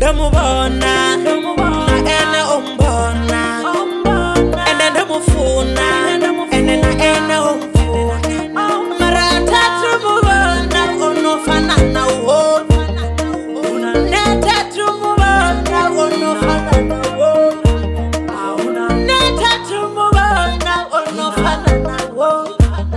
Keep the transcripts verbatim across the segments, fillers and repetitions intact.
ndamubona ene umbona ene ndamufuna ene na ene umfuna maratatu mubona onofana nawo netatu mubona onofana nawo netatu mubona onofana nawo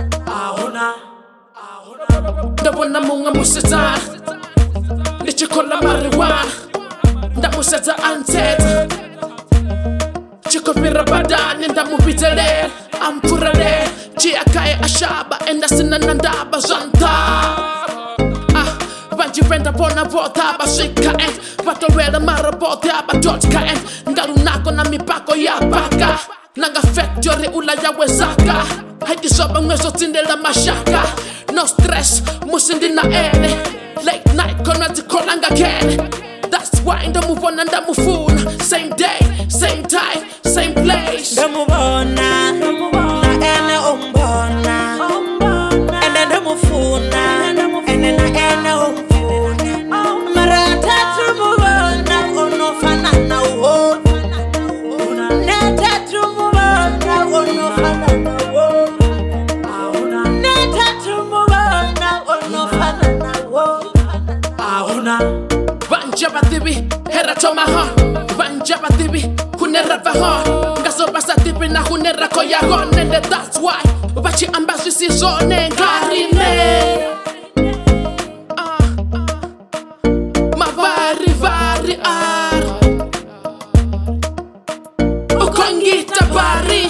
ndabona munga museta nichikola marijuana ndamuseta anteta chikopira badani ndamupitele ampurele chiakaye ashaba endasinana ndaba zanta ah banjipenda pona vota bashika en batowela marabota abatotka en ndarunako na mipako ya baka nanga factory ula ya wezaka haidisoba mwezo tindela mashaka no stress musindina ene late night kona tikolanga kene. That's why ndamubona ndamufuna same day same time same place ndamubona ene umbona ene ndamufuna ene na ene umfuna maratatu mubona onofana nawo netatu mubona onofana nawo netatu mubona onofana nawo Banja batibi, hera toma hon Banja batibi, hunera vahon Ngaso basa tibi na hunera koya hon And that's why, bachi ambasi si zone Karine uh, Mavari vari ar Ukongita bari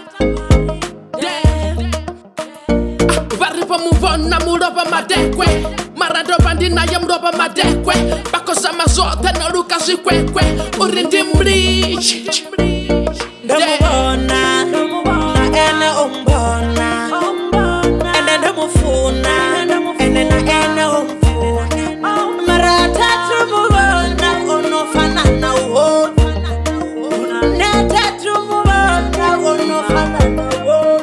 uh, Bari pa muvona muroba madekwe Marado bandina ya mroba madekwe Bakosa mazote no luka zikwekwe Urindi mrich ndamubona ene umbona ene ndamufuna ene na ene umfuna maratatu mubona onofana nawo netatu mubona onofana nawo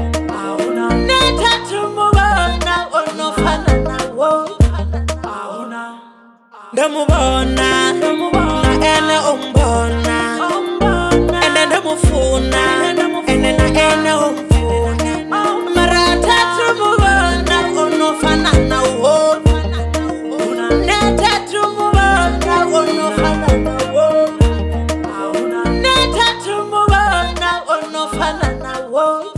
netatu mubona onofana nawo ndamubona ene umbona ene ndamufuna ene na ene umfuna maratatu mubona onofana nawo netatu mubona onofana nawo netatu mubona onofana nawo